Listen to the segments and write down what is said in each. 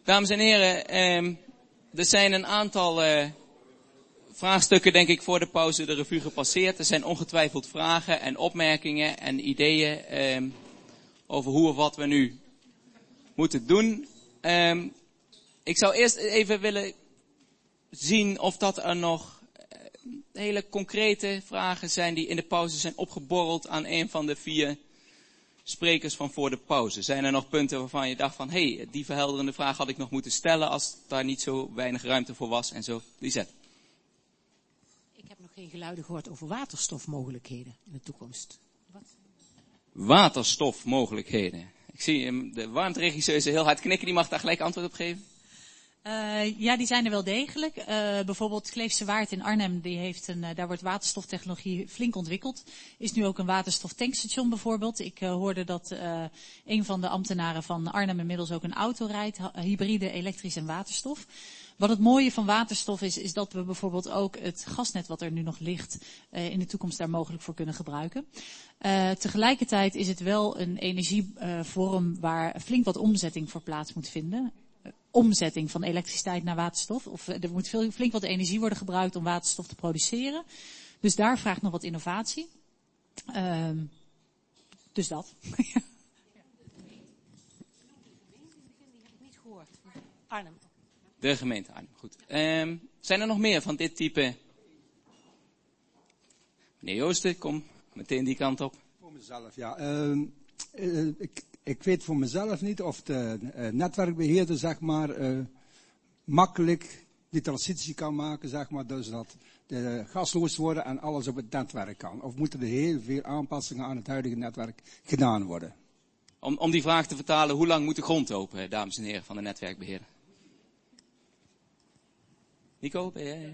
Dames en heren, er zijn een aantal vraagstukken, denk ik, voor de pauze de revue gepasseerd. Er zijn ongetwijfeld vragen en opmerkingen en ideeën over hoe of wat we nu moeten doen. Ik zou eerst even willen zien of dat er nog hele concrete vragen zijn die in de pauze zijn opgeborreld aan een van de 4 sprekers van voor de pauze. Zijn er nog punten waarvan je dacht van, die verhelderende vraag had ik nog moeten stellen als daar niet zo weinig ruimte voor was en zo. Lisette. Ik heb nog geen geluiden gehoord over waterstofmogelijkheden in de toekomst. Wat? Waterstofmogelijkheden. Ik zie de warmteregisseuse heel hard knikken, die mag daar gelijk antwoord op geven. Ja, die zijn er wel degelijk. Bijvoorbeeld Kleefse Waard in Arnhem, daar wordt waterstoftechnologie flink ontwikkeld. Is nu ook een waterstoftankstation bijvoorbeeld. Ik hoorde dat een van de ambtenaren van Arnhem inmiddels ook een auto rijdt, hybride, elektrisch en waterstof. Wat het mooie van waterstof is dat we bijvoorbeeld ook het gasnet wat er nu nog ligt in de toekomst daar mogelijk voor kunnen gebruiken. Tegelijkertijd is het wel een energievorm waar flink wat omzetting voor plaats moet vinden. Omzetting van elektriciteit naar waterstof. Of er moet flink wat energie worden gebruikt om waterstof te produceren. Dus daar vraagt nog wat innovatie. Dus dat. Arnhem. De gemeente Arnhem, goed. Zijn er nog meer van dit type? Meneer Joosten, kom meteen die kant op. Voor mezelf, ja. Ik weet voor mezelf niet of de netwerkbeheerder, zeg maar, makkelijk die transitie kan maken, zeg maar, dus dat de gasloos worden en alles op het netwerk kan. Of moeten er heel veel aanpassingen aan het huidige netwerk gedaan worden? Om die vraag te vertalen, hoe lang moet de grond open, dames en heren van de netwerkbeheerder? Nico, ben jij?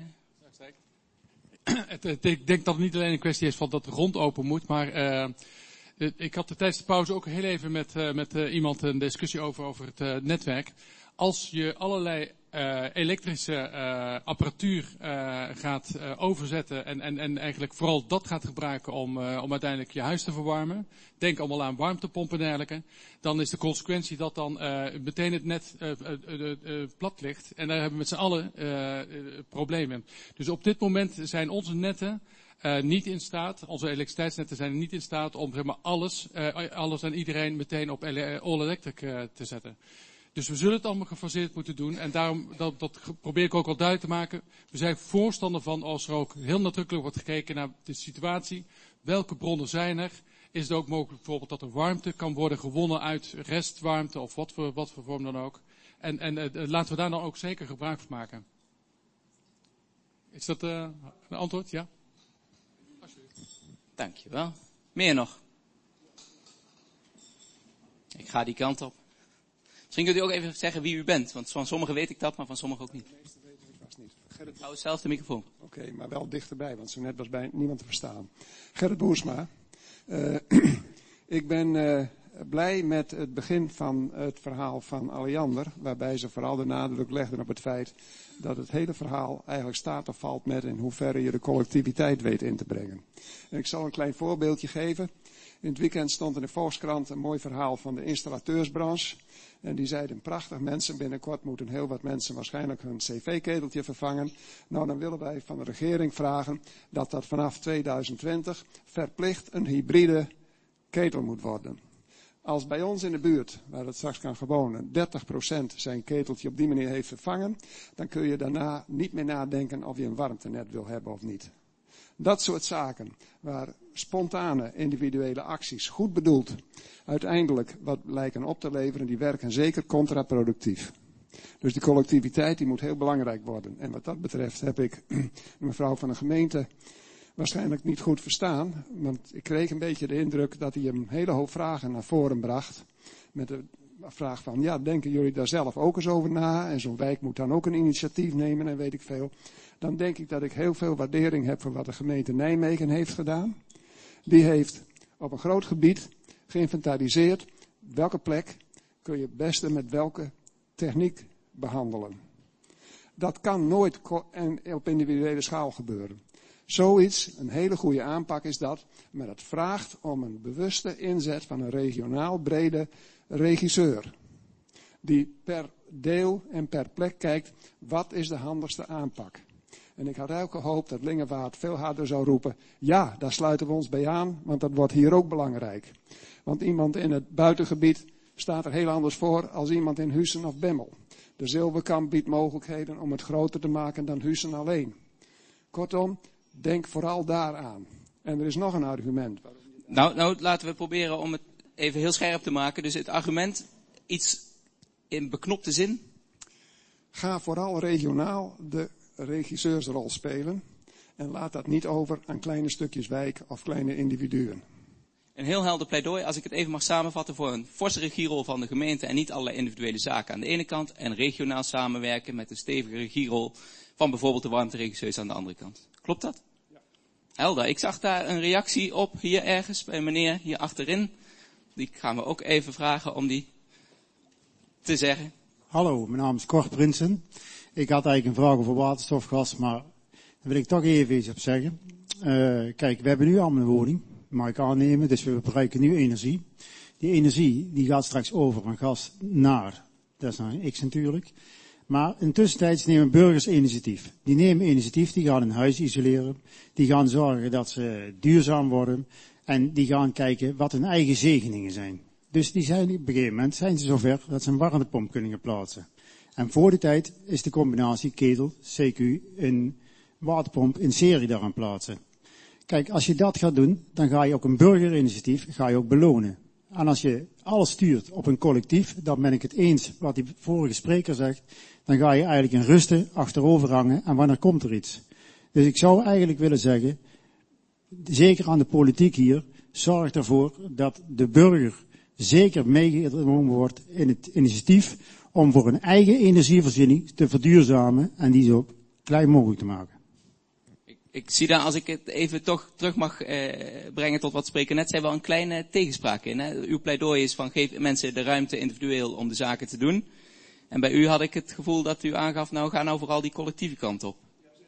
Ik denk dat het niet alleen een kwestie is van dat de grond open moet, maar ik had tijdens de pauze ook heel even met iemand een discussie over het netwerk. Als je allerlei elektrische apparatuur gaat overzetten en eigenlijk vooral dat gaat gebruiken om uiteindelijk je huis te verwarmen, denk allemaal aan warmtepompen en dergelijke, dan is de consequentie dat dan meteen het net plat ligt en daar hebben we met z'n allen problemen. Dus op dit moment zijn onze netten niet in staat, onze elektriciteitsnetten zijn niet in staat om zeg maar, alles en iedereen meteen op all electric te zetten. Dus we zullen het allemaal gefaseerd moeten doen. En daarom, dat probeer ik ook al duidelijk te maken. We zijn voorstander van als er ook heel nadrukkelijk wordt gekeken naar de situatie. Welke bronnen zijn er? Is het ook mogelijk bijvoorbeeld dat er warmte kan worden gewonnen uit restwarmte of wat voor vorm dan ook. En laten we daar dan ook zeker gebruik van maken. Is dat een antwoord? Ja? Dankjewel. Meer nog? Ik ga die kant op. Misschien kunt u ook even zeggen wie u bent, want van sommigen weet ik dat, maar van sommigen ook niet. De meeste weten ik vast niet. Hou zelf de microfoon. Oké, maar wel dichterbij, want zo net was bij niemand te verstaan. Gerrit Boersma. Ik ben blij met het begin van het verhaal van Alliander, waarbij ze vooral de nadruk legden op het feit dat het hele verhaal eigenlijk staat of valt met in hoeverre je de collectiviteit weet in te brengen. En ik zal een klein voorbeeldje geven. In het weekend stond in de Volkskrant een mooi verhaal van de installateursbranche. En die zeiden, prachtig, mensen, binnenkort moeten heel wat mensen waarschijnlijk hun cv-keteltje vervangen. Nou, dan willen wij van de regering vragen dat vanaf 2020 verplicht een hybride ketel moet worden. Als bij ons in de buurt, waar het straks kan gewonen, 30% zijn keteltje op die manier heeft vervangen, dan kun je daarna niet meer nadenken of je een warmtenet wil hebben of niet. Dat soort zaken, waar spontane individuele acties, goed bedoeld, uiteindelijk wat lijken op te leveren, die werken zeker contraproductief. Dus die collectiviteit die moet heel belangrijk worden. En wat dat betreft heb ik de mevrouw van de gemeente waarschijnlijk niet goed verstaan. Want ik kreeg een beetje de indruk dat hij een hele hoop vragen naar voren bracht. Met de vraag van, ja, denken jullie daar zelf ook eens over na? En zo'n wijk moet dan ook een initiatief nemen en weet ik veel. Dan denk ik dat ik heel veel waardering heb voor wat de gemeente Nijmegen heeft gedaan. Die heeft op een groot gebied geïnventariseerd welke plek kun je het beste met welke techniek behandelen. Dat kan nooit op individuele schaal gebeuren. Zoiets, een hele goede aanpak is dat, maar het vraagt om een bewuste inzet van een regionaal brede regisseur. die per deel en per plek kijkt, wat is de handigste aanpak? En ik had ook gehoopt dat Lingewaard veel harder zou roepen, ja, daar sluiten we ons bij aan, want dat wordt hier ook belangrijk. Want iemand in het buitengebied staat er heel anders voor als iemand in Huissen of Bemmel. De Zilverkamp biedt mogelijkheden om het groter te maken dan Huissen alleen. Kortom, denk vooral daaraan. En er is nog een argument. Nou, laten we proberen om het even heel scherp te maken. Dus het argument, iets in beknopte zin. Ga vooral regionaal de regisseursrol spelen. En laat dat niet over aan kleine stukjes wijk of kleine individuen. Een heel helder pleidooi, als ik het even mag samenvatten, voor een forse regierol van de gemeente en niet allerlei individuele zaken aan de ene kant. En regionaal samenwerken met een stevige regierol van bijvoorbeeld de warmteregisseurs aan de andere kant. Klopt dat? Ja. Helder. Ik zag daar een reactie op hier ergens bij meneer hier achterin. Die gaan we ook even vragen om die te zeggen. Hallo, mijn naam is Cor Prinsen. Ik had eigenlijk een vraag over waterstofgas, maar daar wil ik toch even iets op zeggen. Kijk, we hebben nu allemaal een woning, mag ik aannemen, dus we gebruiken nu energie. Die energie die gaat straks over van gas naar, dat is een X natuurlijk. Maar intussen nemen burgers initiatief. Die nemen initiatief, die gaan hun huis isoleren. Die gaan zorgen dat ze duurzaam worden. En die gaan kijken wat hun eigen zegeningen zijn. Dus die zijn op een gegeven moment zijn ze zover dat ze een warmtepomp kunnen plaatsen. En voor die tijd is de combinatie ketel, CQ, een waterpomp in serie daaraan plaatsen. Kijk, als je dat gaat doen, dan ga je ook een burgerinitiatief ga je ook belonen. En als je alles stuurt op een collectief, dan ben ik het eens wat die vorige spreker zegt, dan ga je eigenlijk in rusten achterover hangen en wanneer komt er iets. Dus ik zou eigenlijk willen zeggen, zeker aan de politiek hier, zorg ervoor dat de burger zeker meegenomen wordt in het initiatief om voor een eigen energievoorziening te verduurzamen en die zo klein mogelijk te maken. Ik zie daar, als ik het even toch terug mag brengen tot wat spreker net zei, wel een kleine tegenspraak in. Hè? Uw pleidooi is van geef mensen de ruimte individueel om de zaken te doen. En bij u had ik het gevoel dat u aangaf, nou ga nou vooral die collectieve kant op.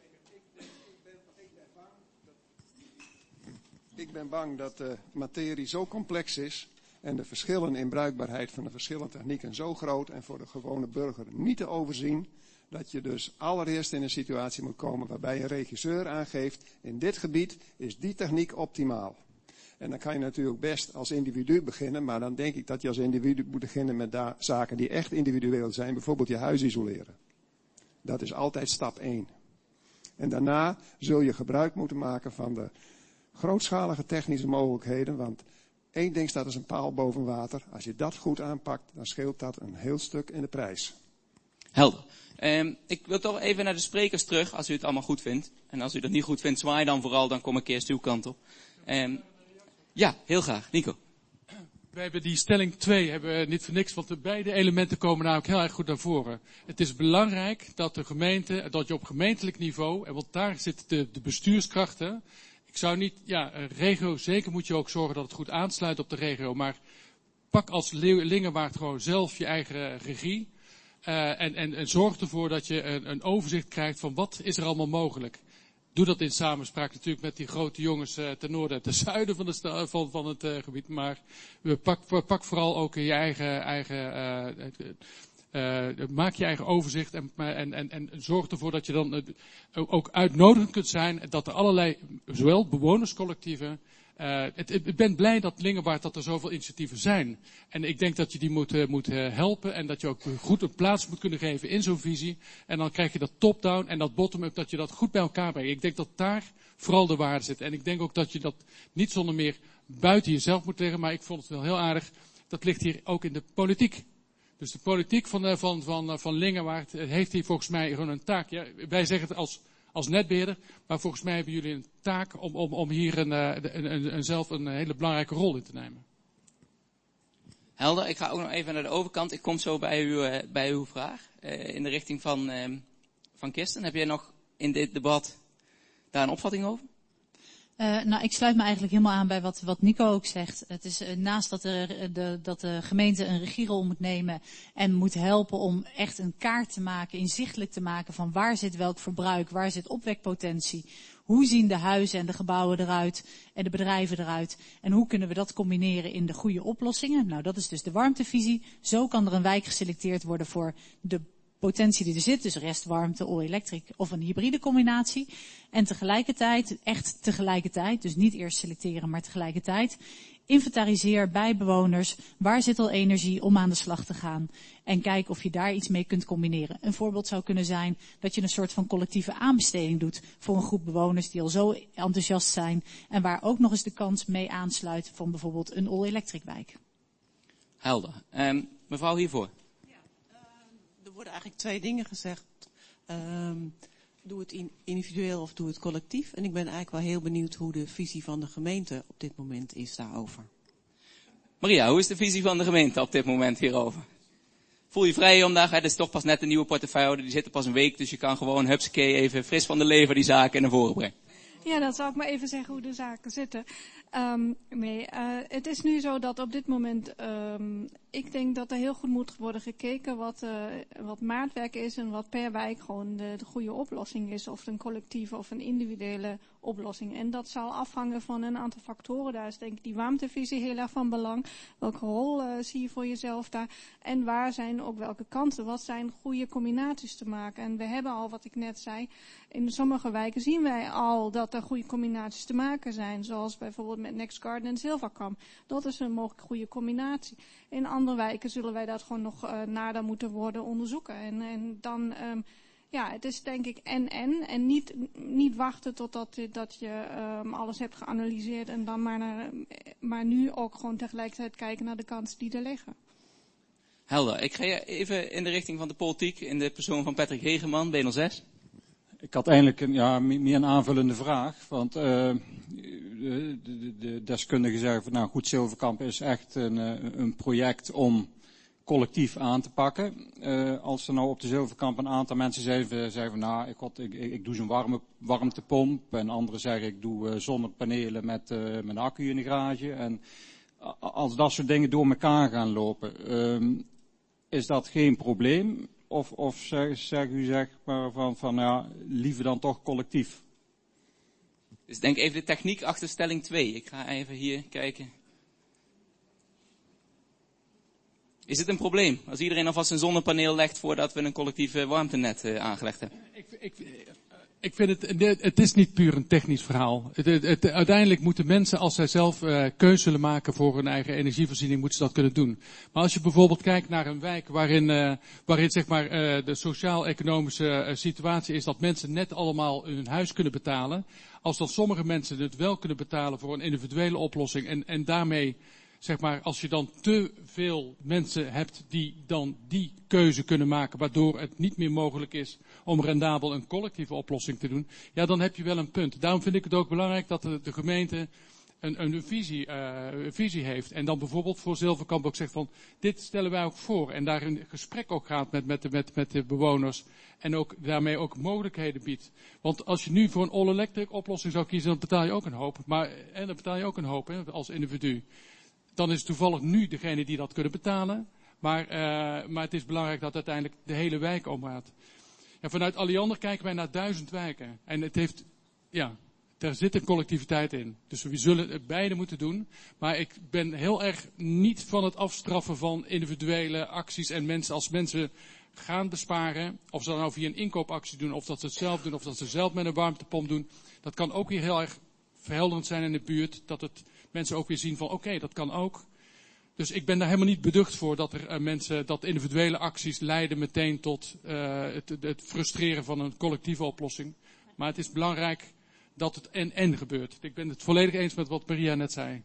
Ik ben bang dat de materie zo complex is en de verschillen in bruikbaarheid van de verschillende technieken zo groot en voor de gewone burger niet te overzien, dat je dus allereerst in een situatie moet komen waarbij een regisseur aangeeft, in dit gebied is die techniek optimaal. En dan kan je natuurlijk best als individu beginnen, maar dan denk ik dat je als individu moet beginnen met zaken die echt individueel zijn, bijvoorbeeld je huis isoleren. Dat is altijd stap 1. En daarna zul je gebruik moeten maken van de grootschalige technische mogelijkheden, want één ding staat als een paal boven water. Als je dat goed aanpakt, dan scheelt dat een heel stuk in de prijs. Helder. Ik wil toch even naar de sprekers terug, als u het allemaal goed vindt. En als u dat niet goed vindt, zwaai dan vooral, dan kom ik eerst uw kant op. Ja, heel graag. Nico. Wij hebben die stelling 2 niet voor niks, want de beide elementen komen namelijk heel erg goed naar voren. Het is belangrijk dat de gemeente, dat je op gemeentelijk niveau, en want daar zitten de bestuurskrachten. Ik zou niet, regio, zeker moet je ook zorgen dat het goed aansluit op de regio, maar pak als Lingewaard gewoon zelf je eigen regie. En zorg ervoor dat je een overzicht krijgt van wat is er allemaal mogelijk. Doe dat in samenspraak natuurlijk met die grote jongens ten noorden en ten zuiden van het gebied. Maar pak vooral ook je maak je eigen overzicht en zorg ervoor dat je dan ook uitnodigend kunt zijn. Dat er allerlei, zowel bewonerscollectieven. Ik ben blij dat Lingewaard dat er zoveel initiatieven zijn. En ik denk dat je die moet helpen en dat je ook goed een plaats moet kunnen geven in zo'n visie. En dan krijg je dat top-down en dat bottom-up, dat je dat goed bij elkaar brengt. Ik denk dat daar vooral de waarde zit. En ik denk ook dat je dat niet zonder meer buiten jezelf moet leggen. Maar ik vond het wel heel aardig, dat ligt hier ook in de politiek. Dus de politiek van Lingewaard heeft hier volgens mij gewoon een taak. Ja, wij zeggen het als netbeheerder, maar volgens mij hebben jullie een taak om hier zelf een hele belangrijke rol in te nemen. Helder, ik ga ook nog even naar de overkant. Ik kom zo bij uw vraag, in de richting van Kirsten. Heb jij nog in dit debat daar een opvatting over? Ik sluit me eigenlijk helemaal aan bij wat Nico ook zegt. Het is naast dat de gemeente een regierol moet nemen en moet helpen om echt een kaart te maken, inzichtelijk te maken van waar zit welk verbruik, waar zit opwekpotentie, hoe zien de huizen en de gebouwen eruit en de bedrijven eruit en hoe kunnen we dat combineren in de goede oplossingen. Nou, dat is dus de warmtevisie. Zo kan er een wijk geselecteerd worden voor de potentie die er zit, dus restwarmte, all-electric of een hybride combinatie. En tegelijkertijd, dus niet eerst selecteren, maar tegelijkertijd, inventariseer bij bewoners, waar zit al energie om aan de slag te gaan. En kijk of je daar iets mee kunt combineren. Een voorbeeld zou kunnen zijn dat je een soort van collectieve aanbesteding doet voor een groep bewoners die al zo enthousiast zijn en waar ook nog eens de kans mee aansluit van bijvoorbeeld een all-electric wijk. Helder. Mevrouw hiervoor. Er worden eigenlijk 2 dingen gezegd. Doe het individueel of doe het collectief. En ik ben eigenlijk wel heel benieuwd hoe de visie van de gemeente op dit moment is daarover. Maria, hoe is de visie van de gemeente op dit moment hierover? Voel je vrij om daar, het is toch pas net een nieuwe portefeuille, die zit er pas een week, dus je kan gewoon hupsakee even fris van de lever die zaken naar voren brengen. Ja, dan zal ik maar even zeggen hoe de zaken zitten. Het is nu zo dat op dit moment, ik denk dat er heel goed moet worden gekeken wat maatwerk is en wat per wijk gewoon de goede oplossing is. Of een collectieve of een individuele oplossing. En dat zal afhangen van een aantal factoren. Daar is denk ik die warmtevisie heel erg van belang. Welke rol zie je voor jezelf daar? En waar zijn ook welke kansen? Wat zijn goede combinaties te maken? En we hebben al, wat ik net zei, in sommige wijken zien wij al dat er goede combinaties te maken zijn. Zoals bijvoorbeeld met Next Garden en Zilverkamp. Dat is een mogelijk goede combinatie. In andere wijken zullen wij dat gewoon nog nader moeten worden onderzoeken. En dan, het is denk ik en niet wachten totdat je alles hebt geanalyseerd en dan maar nu ook gewoon tegelijkertijd kijken naar de kansen die er liggen. Helder. Ik ga even in de richting van de politiek, in de persoon van Patrick Hegeman, B06. Ik had eigenlijk meer een aanvullende vraag, want de deskundigen zeggen van nou goed, Zilverkamp is echt een project om collectief aan te pakken. Als er nou op de Zilverkamp een aantal mensen zeggen van nou, ik doe zo'n warmtepomp en anderen zeggen ik doe zonnepanelen met mijn accu in de garage. En als dat soort dingen door elkaar gaan lopen, is dat geen probleem? Of zeg maar van ja, liever dan toch collectief? Dus denk even de techniek achter stelling 2. Ik ga even hier kijken. Is het een probleem als iedereen alvast een zonnepaneel legt voordat we een collectieve warmtenet aangelegd hebben? Ik vind het is niet puur een technisch verhaal. Uiteindelijk moeten mensen, als zij zelf keuze zullen maken voor hun eigen energievoorziening, moeten ze dat kunnen doen. Maar als je bijvoorbeeld kijkt naar een wijk waarin zeg maar de sociaal-economische situatie is dat mensen net allemaal hun huis kunnen betalen. Als dan sommige mensen het wel kunnen betalen voor een individuele oplossing en daarmee, zeg maar, als je dan te veel mensen hebt die dan die keuze kunnen maken, waardoor het niet meer mogelijk is om rendabel een collectieve oplossing te doen, ja, dan heb je wel een punt. Daarom vind ik het ook belangrijk dat de gemeente een visie heeft. En dan bijvoorbeeld voor Zilverkamp ook zegt van, dit stellen wij ook voor. En daar in gesprek ook gaat met de bewoners. En ook daarmee ook mogelijkheden biedt. Want als je nu voor een all-electric oplossing zou kiezen, dan betaal je ook een hoop. Dan betaal je ook een hoop als individu. Dan is het toevallig nu degene die dat kunnen betalen. Maar het is belangrijk dat uiteindelijk de hele wijk omgaat. Ja, vanuit Alliander kijken wij naar 1000 wijken. En het heeft, daar zit een collectiviteit in. Dus we zullen het beide moeten doen. Maar ik ben heel erg niet van het afstraffen van individuele acties en mensen. Als mensen gaan besparen, of ze dan nou via een inkoopactie doen, of dat ze het zelf doen, of dat ze zelf met een warmtepomp doen. Dat kan ook weer heel erg verhelderend zijn in de buurt. Dat mensen ook weer zien van oké, dat kan ook. Dus ik ben daar helemaal niet beducht voor dat er dat individuele acties leiden meteen tot het frustreren van een collectieve oplossing. Maar het is belangrijk dat het en gebeurt. Ik ben het volledig eens met wat Maria net zei.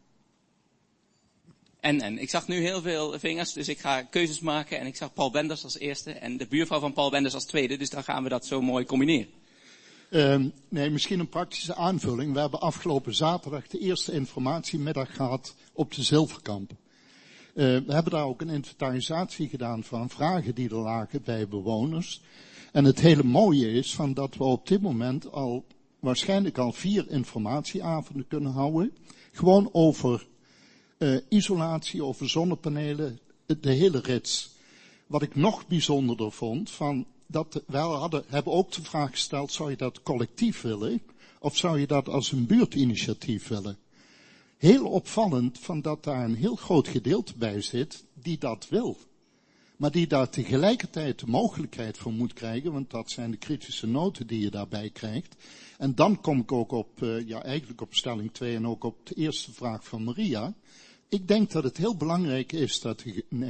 Ik zag nu heel veel vingers, dus ik ga keuzes maken. En ik zag Paul Benders als eerste en de buurvrouw van Paul Benders als tweede. Dus dan gaan we dat zo mooi combineren. Misschien een praktische aanvulling. We hebben afgelopen zaterdag de eerste informatiemiddag gehad op de Zilverkamp. We hebben daar ook een inventarisatie gedaan van vragen die er lagen bij bewoners. En het hele mooie is dat we op dit moment al waarschijnlijk al 4 informatieavonden kunnen houden. Gewoon over isolatie, over zonnepanelen, de hele rits. Wat ik nog bijzonderder vond, hebben ook de vraag gesteld, zou je dat collectief willen? Of zou je dat als een buurtinitiatief willen? Heel opvallend van dat daar een heel groot gedeelte bij zit die dat wil. Maar die daar tegelijkertijd de mogelijkheid voor moet krijgen, want dat zijn de kritische noten die je daarbij krijgt. En dan kom ik ook op, eigenlijk op stelling 2 en ook op de eerste vraag van Maria. Ik denk dat het heel belangrijk is dat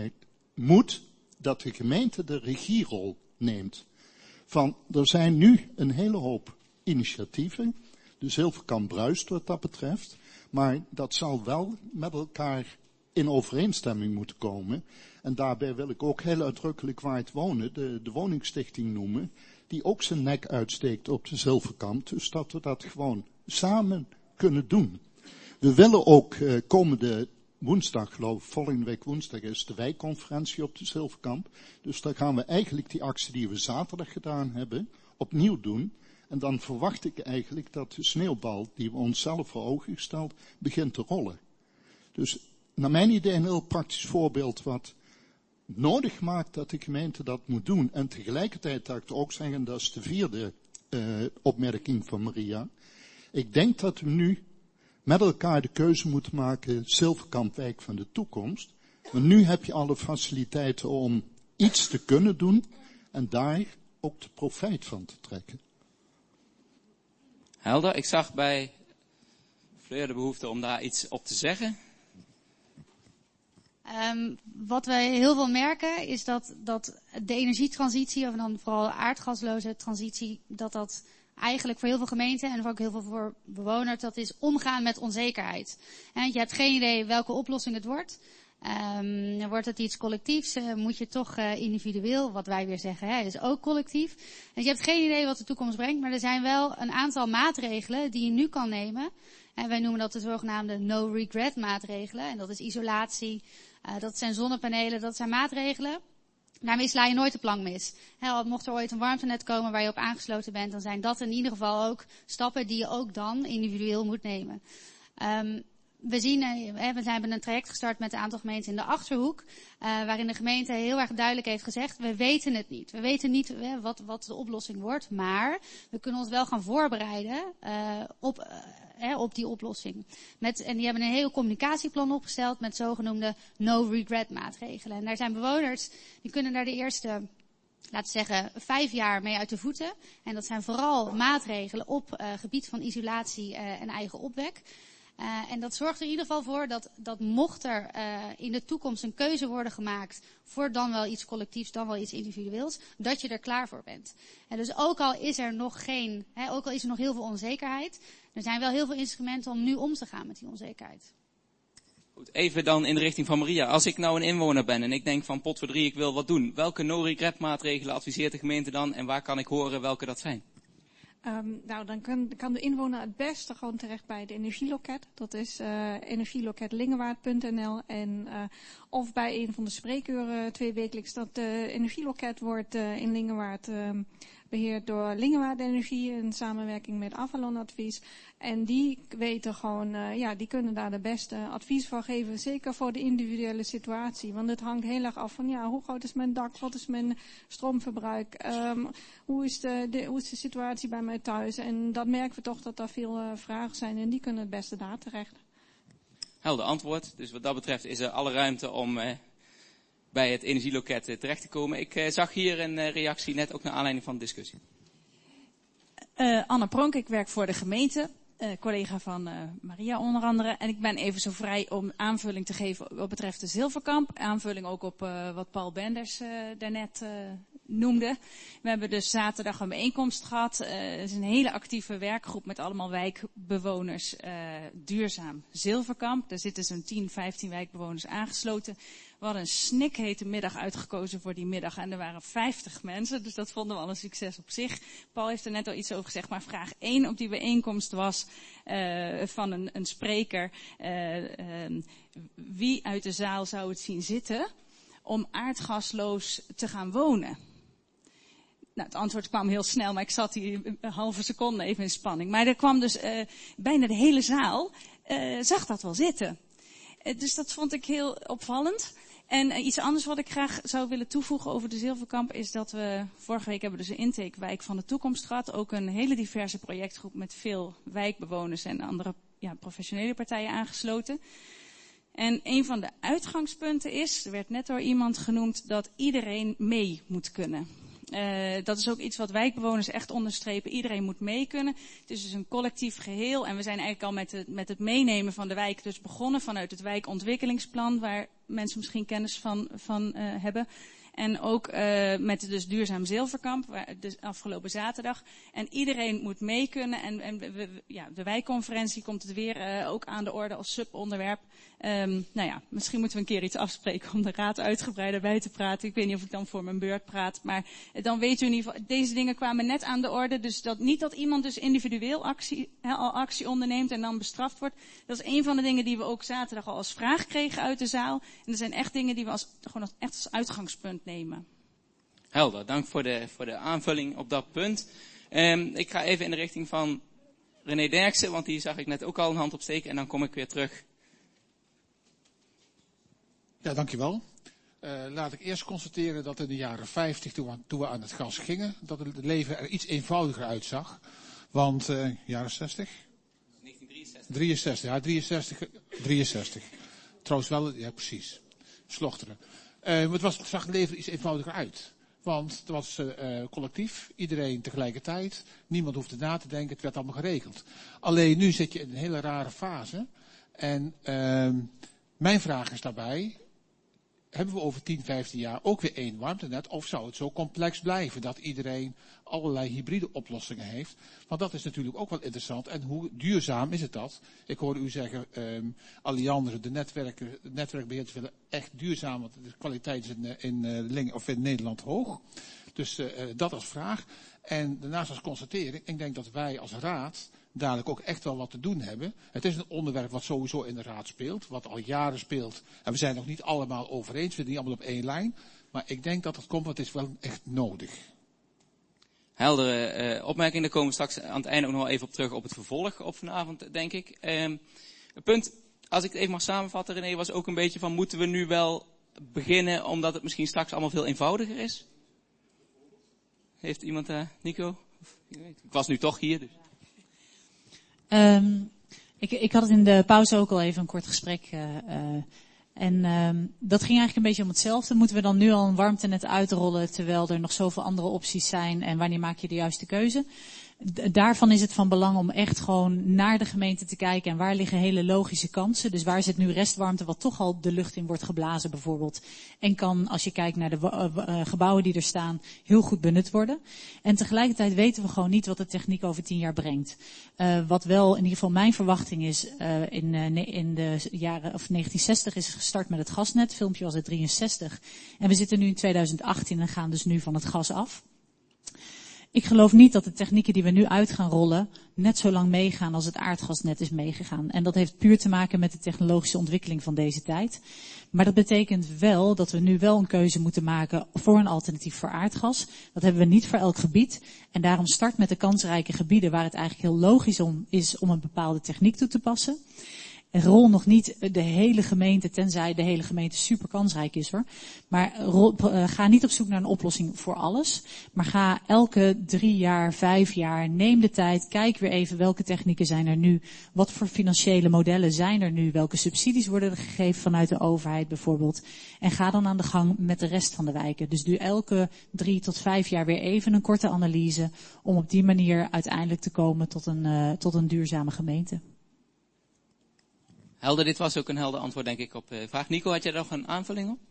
de gemeente de regierol neemt. Er zijn nu een hele hoop initiatieven. De Zilverkamp bruist wat dat betreft. Maar dat zal wel met elkaar in overeenstemming moeten komen. En daarbij wil ik ook heel uitdrukkelijk waar het wonen, de woningstichting noemen, die ook zijn nek uitsteekt op de Zilverkamp. Dus dat we dat gewoon samen kunnen doen. We willen ook komende woensdag, geloof ik, volgende week woensdag is de wijkconferentie op de Zilverkamp. Dus dan gaan we eigenlijk die actie die we zaterdag gedaan hebben, opnieuw doen. En dan verwacht ik eigenlijk dat de sneeuwbal die we onszelf voor ogen gesteld, begint te rollen. Dus naar mijn idee een heel praktisch voorbeeld wat nodig maakt dat de gemeente dat moet doen. En tegelijkertijd zou ik ook zeggen, dat is de 4e opmerking van Maria. Ik denk dat we nu met elkaar de keuze moeten maken, Zilverkampwijk van de toekomst. Maar nu heb je alle faciliteiten om iets te kunnen doen en daar ook de profijt van te trekken. Helder, ik zag bij Fleur de behoefte om daar iets op te zeggen. Wat wij heel veel merken is dat de energietransitie, of dan vooral aardgasloze transitie, dat eigenlijk voor heel veel gemeenten en ook heel veel voor bewoners, dat is omgaan met onzekerheid. Je hebt geen idee welke oplossing het wordt. Wordt het iets collectiefs? Moet je toch individueel, wat wij weer zeggen, is ook collectief. Dus je hebt geen idee wat de toekomst brengt, maar er zijn wel een aantal maatregelen die je nu kan nemen. En wij noemen dat de zogenaamde no-regret maatregelen. En dat is isolatie, dat zijn zonnepanelen, dat zijn maatregelen. Daarmee sla je nooit de plank mis. Mocht er ooit een warmtenet komen waar je op aangesloten bent, dan zijn dat in ieder geval ook stappen die je ook dan individueel moet nemen. We hebben een traject gestart met een aantal gemeenten in de Achterhoek, waarin de gemeente heel erg duidelijk heeft gezegd, we weten het niet. We weten niet wat de oplossing wordt, maar we kunnen ons wel gaan voorbereiden op die oplossing. En die hebben een heel communicatieplan opgesteld met zogenoemde no-regret maatregelen. En daar zijn bewoners, die kunnen daar de eerste, laten we zeggen, 5 jaar mee uit de voeten. En dat zijn vooral maatregelen op gebied van isolatie en eigen opwek. En dat zorgt er in ieder geval voor dat mocht er in de toekomst een keuze worden gemaakt voor dan wel iets collectiefs, dan wel iets individueels, dat je er klaar voor bent. En dus ook al is er nog heel veel onzekerheid, er zijn wel heel veel instrumenten om nu om te gaan met die onzekerheid. Goed, even dan in de richting van Maria. Als ik nou een inwoner ben en ik denk van potverdrie, ik wil wat doen. Welke no-regret maatregelen adviseert de gemeente dan en waar kan ik horen welke dat zijn? Dan kan de inwoner het beste gewoon terecht bij de energieloket. Dat is energieloketlingewaard.nl en of bij een van de spreekuren 2 wekelijks. Dat energieloket wordt in Lingewaard beheerd door Lingewaard Energie in samenwerking met Avalon Advies. En die weten gewoon, die kunnen daar de beste advies voor geven. Zeker voor de individuele situatie. Want het hangt heel erg af van, hoe groot is mijn dak? Wat is mijn stroomverbruik? Hoe is de situatie bij mij thuis? En dat merken we toch dat er veel vragen zijn. En die kunnen het beste daar terecht. Helder antwoord. Dus wat dat betreft is er alle ruimte om bij het energieloket terecht te komen. Ik zag hier een reactie net ook naar aanleiding van de discussie. Anne Pronk, ik werk voor de gemeente. Collega van Maria onder andere. En ik ben even zo vrij om aanvulling te geven wat betreft de Zilverkamp. Aanvulling ook op wat Paul Benders daarnet noemde. We hebben dus zaterdag een bijeenkomst gehad. Het is een hele actieve werkgroep met allemaal wijkbewoners. Duurzaam Zilverkamp. Daar zitten zo'n 10, 15 wijkbewoners aangesloten. We hadden een snikhete middag uitgekozen voor die middag. En er waren 50 mensen, dus dat vonden we al een succes op zich. Paul heeft er net al iets over gezegd, maar vraag 1 op die bijeenkomst was van een spreker. Wie uit de zaal zou het zien zitten om aardgasloos te gaan wonen? Nou, het antwoord kwam heel snel, maar ik zat hier een halve seconde even in spanning. Maar er kwam dus bijna de hele zaal, zag dat wel zitten. Dus dat vond ik heel opvallend. En iets anders wat ik graag zou willen toevoegen over de Zilverkamp is dat we vorige week hebben dus een intakewijk van de toekomst gehad. Ook een hele diverse projectgroep met veel wijkbewoners en andere professionele partijen aangesloten. En een van de uitgangspunten is, er werd net door iemand genoemd, dat iedereen mee moet kunnen. Dat is ook iets wat wijkbewoners echt onderstrepen. Iedereen moet mee kunnen. Het is dus een collectief geheel. En we zijn eigenlijk al met het meenemen van de wijk dus begonnen vanuit het wijkontwikkelingsplan, waar mensen misschien kennis van hebben. En ook met dus Duurzaam Zilverkamp, dus afgelopen zaterdag. En iedereen moet mee kunnen. En de wijkconferentie komt het weer ook aan de orde als subonderwerp. Misschien moeten we een keer iets afspreken om de raad uitgebreider bij te praten. Ik weet niet of ik dan voor mijn beurt praat. Maar dan weet u in ieder geval, deze dingen kwamen net aan de orde. Dus niet dat iemand dus individueel actie onderneemt en dan bestraft wordt. Dat is een van de dingen die we ook zaterdag al als vraag kregen uit de zaal. En dat zijn echt dingen die we gewoon echt als uitgangspunt nemen. Helder, dank voor de aanvulling op dat punt. Ik ga even in de richting van René Derksen, want die zag ik net ook al een hand opsteken. En dan kom ik weer terug. Ja, dankjewel. Laat ik eerst constateren dat in de jaren 50, toen we aan het gas gingen, dat het leven er iets eenvoudiger uitzag. Want, jaren 60? 1963. 63. Trouwens wel, ja precies. Slochteren. Het zag het leven er iets eenvoudiger uit. Want het was collectief, iedereen tegelijkertijd. Niemand hoefde na te denken, het werd allemaal geregeld. Alleen nu zit je in een hele rare fase. En mijn vraag is daarbij, hebben we over 10, 15 jaar ook weer één warmtenet? Of zou het zo complex blijven dat iedereen allerlei hybride oplossingen heeft? Want dat is natuurlijk ook wel interessant. En hoe duurzaam is het dat? Ik hoorde u zeggen, Alliander, de netwerkbeheerders willen echt duurzaam, want de kwaliteit is in Nederland hoog. Dus dat als vraag. En daarnaast als constatering, ik denk dat wij als raad dadelijk ook echt wel wat te doen hebben. Het is een onderwerp wat sowieso in de raad speelt, wat al jaren speelt. En we zijn nog niet allemaal over eens, we zitten niet allemaal op één lijn. Maar ik denk dat het komt, want het is wel echt nodig. Heldere opmerkingen, daar komen we straks aan het einde ook nog even op terug op het vervolg op vanavond, denk ik. Het punt, als ik het even mag samenvatten, René, was ook een beetje van, moeten we nu wel beginnen, omdat het misschien straks allemaal veel eenvoudiger is? Heeft iemand, Nico? Ik was nu toch hier, dus. Ik had het in de pauze ook al even een kort gesprek. Dat ging eigenlijk een beetje om hetzelfde. Moeten we dan nu al een warmtenet uitrollen, terwijl er nog zoveel andere opties zijn? En wanneer maak je de juiste keuze? Daarvan is het van belang om echt gewoon naar de gemeente te kijken. En waar liggen hele logische kansen? Dus waar zit nu restwarmte, wat toch al de lucht in wordt geblazen bijvoorbeeld. En kan, als je kijkt naar de gebouwen die er staan, heel goed benut worden. En tegelijkertijd weten we gewoon niet wat de techniek over 10 jaar brengt. Wat wel in ieder geval mijn verwachting is, in de jaren of 1960 is het gestart met het gasnet. Het filmpje was uit 63. En we zitten nu in 2018 en gaan dus nu van het gas af. Ik geloof niet dat de technieken die we nu uit gaan rollen net zo lang meegaan als het aardgasnet is meegegaan. En dat heeft puur te maken met de technologische ontwikkeling van deze tijd. Maar dat betekent wel dat we nu wel een keuze moeten maken voor een alternatief voor aardgas. Dat hebben we niet voor elk gebied. En daarom start met de kansrijke gebieden waar het eigenlijk heel logisch is om een bepaalde techniek toe te passen. Rol nog niet de hele gemeente, tenzij de hele gemeente super kansrijk is hoor. Maar ga niet op zoek naar een oplossing voor alles. Maar ga elke 3 jaar, 5 jaar, neem de tijd. Kijk weer even welke technieken zijn er nu. Wat voor financiële modellen zijn er nu. Welke subsidies worden er gegeven vanuit de overheid bijvoorbeeld. En ga dan aan de gang met de rest van de wijken. Dus doe elke 3 tot 5 jaar weer even een korte analyse. Om op die manier uiteindelijk te komen tot een duurzame gemeente. Helder, dit was ook een helder antwoord denk ik op de vraag. Nico, had jij nog een aanvulling op?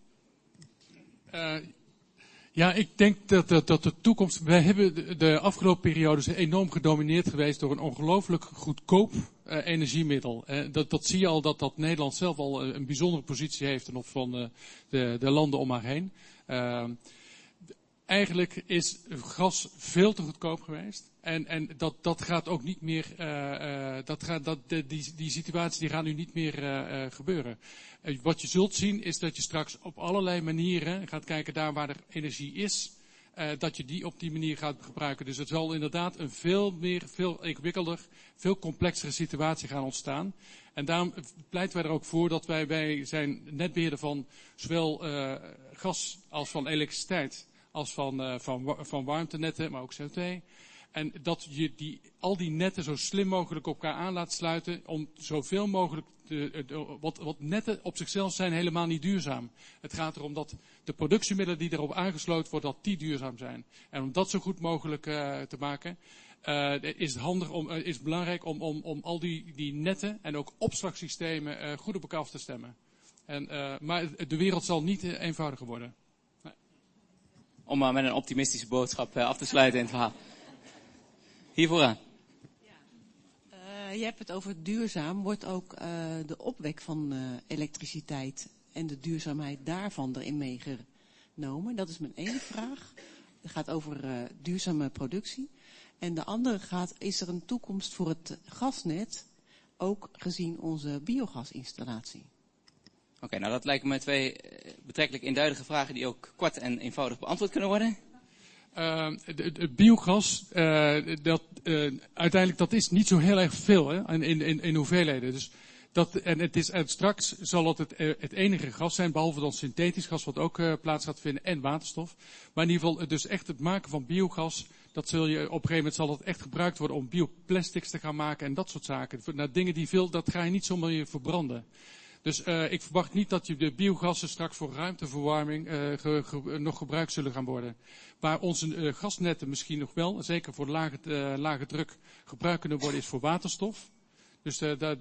Ja, ik denk dat de toekomst... Wij hebben de afgelopen periodes enorm gedomineerd geweest door een ongelooflijk goedkoop energiemiddel. Dat zie je al dat Nederland zelf al een bijzondere positie heeft ten opzichte van de landen om haar heen. Eigenlijk is gas veel te goedkoop geweest. En dat gaat ook niet meer, die situaties die gaan nu niet meer gebeuren. Wat je zult zien is dat je straks op allerlei manieren gaat kijken daar waar er energie is. dat je die op die manier gaat gebruiken. Dus het zal inderdaad een veel ingewikkelder, veel complexere situatie gaan ontstaan. En daarom pleiten wij er ook voor dat wij zijn netbeheerder van zowel gas als van elektriciteit, als van warmtenetten, maar ook CO2. En dat je al die netten zo slim mogelijk op elkaar aan laat sluiten om zoveel mogelijk wat netten op zichzelf zijn helemaal niet duurzaam. Het gaat erom dat de productiemiddelen die erop aangesloten worden, dat die duurzaam zijn. En om dat zo goed mogelijk te maken, is het belangrijk om al die netten en ook opslagsystemen goed op elkaar af te stemmen. Maar de wereld zal niet eenvoudiger worden. Nee. Om maar met een optimistische boodschap af te sluiten in het verhaal. Hier vooraan. Je hebt het over duurzaam. Wordt ook de opwek van elektriciteit en de duurzaamheid daarvan erin meegenomen? Dat is mijn ene vraag. Het gaat over duurzame productie. En de andere is er een toekomst voor het gasnet, ook gezien onze biogasinstallatie? Oké, nou dat lijken me twee betrekkelijk eenduidige vragen die ook kort en eenvoudig beantwoord kunnen worden. Het biogas, uiteindelijk dat is niet zo heel erg veel hè, in hoeveelheden. Dus en straks zal het enige gas zijn, behalve dan synthetisch gas wat ook plaats gaat vinden en waterstof. Maar in ieder geval dus echt het maken van biogas, op een gegeven moment zal dat echt gebruikt worden om bioplastics te gaan maken en dat soort zaken. Nou, dingen dat ga je niet zomaar weer verbranden. Dus ik verwacht niet dat de biogassen straks voor ruimteverwarming nog gebruikt zullen gaan worden. Waar onze gasnetten misschien nog wel, zeker voor lage druk, gebruikt kunnen worden, is voor waterstof. Dus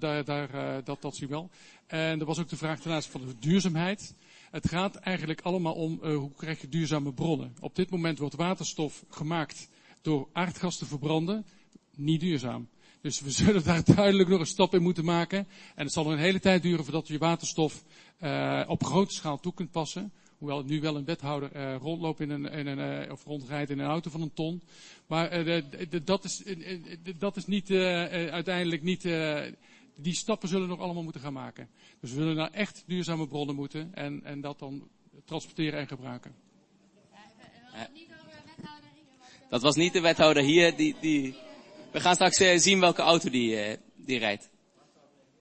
dat zie je wel. En er was ook de vraag ten aanzien van de duurzaamheid. Het gaat eigenlijk allemaal om hoe krijg je duurzame bronnen. Op dit moment wordt waterstof gemaakt door aardgas te verbranden, niet duurzaam. Dus we zullen daar duidelijk nog een stap in moeten maken. En het zal nog een hele tijd duren voordat je waterstof op grote schaal toe kunt passen. Hoewel nu wel een wethouder rondloopt of rondrijdt in een auto van 1 ton. Maar dat is niet uiteindelijk niet. Die stappen zullen we nog allemaal moeten gaan maken. Dus we zullen naar echt duurzame bronnen moeten en dat dan transporteren en gebruiken. Dat was niet de wethouder hier. We gaan straks zien welke auto die rijdt.